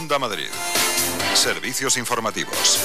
Onda Madrid. Servicios informativos.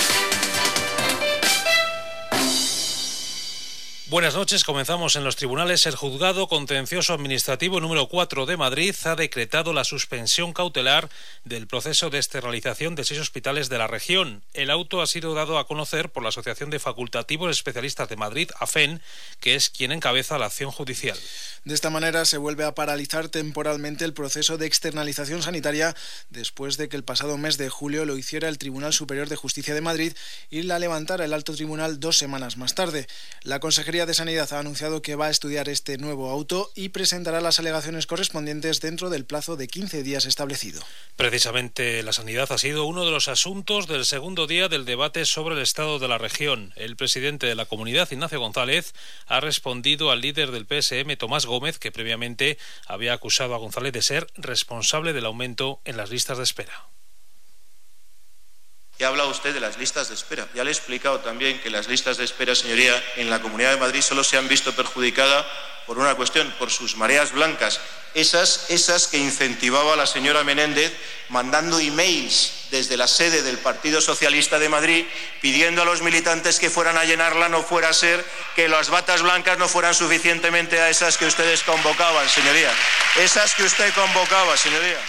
Buenas noches. Comenzamos en los tribunales. El Juzgado Contencioso Administrativo número 4 de Madrid ha decretado la suspensión cautelar del proceso de externalización de 6 hospitales de la región. El auto ha sido dado a conocer por la Asociación de Facultativos Especialistas de Madrid, AFEN, que es quien encabeza la acción judicial. De esta manera se vuelve a paralizar temporalmente el proceso de externalización sanitaria después de que el pasado mes de julio lo hiciera el Tribunal Superior de Justicia de Madrid y la levantara el Alto Tribunal 2 semanas más tarde. La Consejería de Sanidad ha anunciado que va a estudiar este nuevo auto y presentará las alegaciones correspondientes dentro del plazo de 15 días establecido. Precisamente la sanidad ha sido uno de los asuntos del segundo día del debate sobre el estado de la región. El presidente de la comunidad, Ignacio González, ha respondido al líder del PSM, Tomás Gómez, que previamente había acusado a González de ser responsable del aumento en las listas de espera. Ya ha hablado usted de las listas de espera. Ya le he explicado también que las listas de espera, señoría, en la Comunidad de Madrid solo se han visto perjudicadas por una cuestión, por sus mareas blancas. Esas que incentivaba la señora Menéndez mandando emails desde la sede del Partido Socialista de Madrid pidiendo a los militantes que fueran a llenarla, no fuera a ser que las batas blancas no fueran suficientemente a esas que ustedes convocaban, señoría. Esas que usted convocaba, señoría.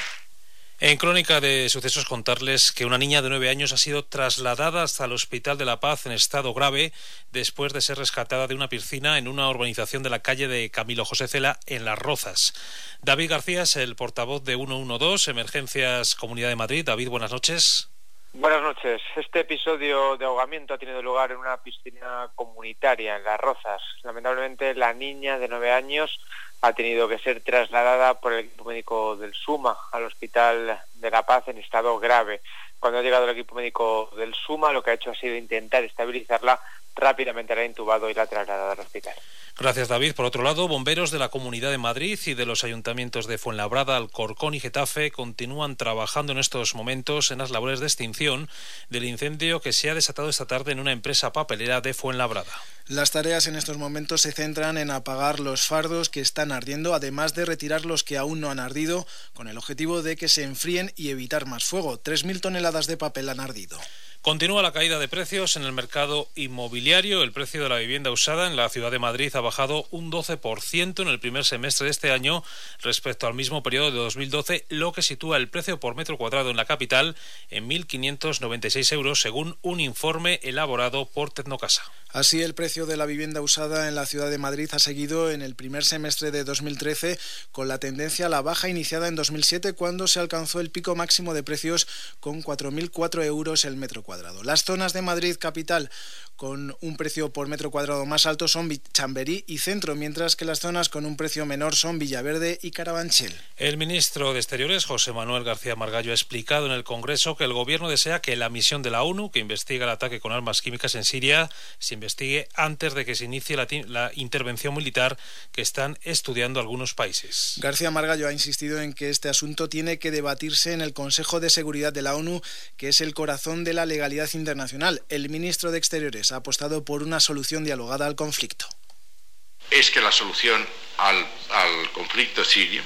En Crónica de Sucesos contarles que una niña de 9 años ha sido trasladada hasta el Hospital de la Paz en estado grave después de ser rescatada de una piscina en una urbanización de la calle de Camilo José Cela en Las Rozas. David García es el portavoz de 112, Emergencias Comunidad de Madrid. David, buenas noches. Buenas noches. Este episodio de ahogamiento ha tenido lugar en una piscina comunitaria en Las Rozas. Lamentablemente la niña de 9 años ha tenido que ser trasladada por el equipo médico del SUMA al Hospital de la Paz en estado grave. Cuando ha llegado el equipo médico del SUMA, lo que ha hecho ha sido intentar estabilizarla, rápidamente la ha intubado y la ha trasladado al hospital. Gracias, David. Por otro lado, bomberos de la Comunidad de Madrid y de los ayuntamientos de Fuenlabrada, Alcorcón y Getafe continúan trabajando en estos momentos en las labores de extinción del incendio que se ha desatado esta tarde en una empresa papelera de Fuenlabrada. Las tareas en estos momentos se centran en apagar los fardos que están ardiendo, además de retirar los que aún no han ardido, con el objetivo de que se enfríen y evitar más fuego. 3.000 toneladas de papel han ardido. Continúa la caída de precios en el mercado inmobiliario. El precio de la vivienda usada en la ciudad de Madrid ha bajado un 12% en el primer semestre de este año respecto al mismo periodo de 2012, lo que sitúa el precio por metro cuadrado en la capital en 1.596 euros, según un informe elaborado por Tecnocasa. Así, el precio de la vivienda usada en la ciudad de Madrid ha seguido en el primer semestre de 2013 con la tendencia a la baja iniciada en 2007, cuando se alcanzó el pico máximo de precios con 4.004 euros el metro cuadrado. Las zonas de Madrid capital con un precio por metro cuadrado más alto son Chamberí y Centro, mientras que las zonas con un precio menor son Villaverde y Carabanchel. El ministro de Exteriores, José Manuel García Margallo, ha explicado en el Congreso que el Gobierno desea que la misión de la ONU, que investiga el ataque con armas químicas en Siria, se investigue antes de que se inicie la intervención militar que están estudiando algunos países. García Margallo ha insistido en que este asunto tiene que debatirse en el Consejo de Seguridad de la ONU, que es el corazón de la legalidad internacional. El ministro de Exteriores ha apostado por una solución dialogada al conflicto. Es que la solución al conflicto sirio,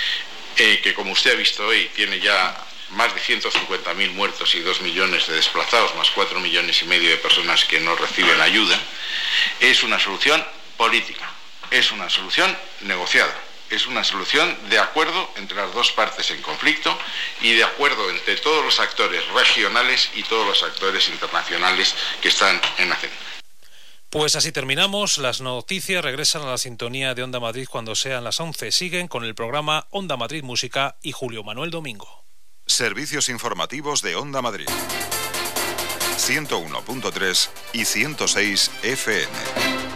que como usted ha visto hoy tiene ya más de 150.000 muertos y 2 millones de desplazados, más 4 millones y medio de personas que no reciben ayuda, es una solución política, es una solución negociada, es una solución de acuerdo entre las dos partes en conflicto y de acuerdo entre todos los actores regionales y todos los actores internacionales que están en la escena. Pues así terminamos. Las noticias regresan a la sintonía de Onda Madrid cuando sean las 11. Siguen con el programa Onda Madrid Música y Julio Manuel Domingo. Servicios informativos de Onda Madrid. 101.3 y 106 FM.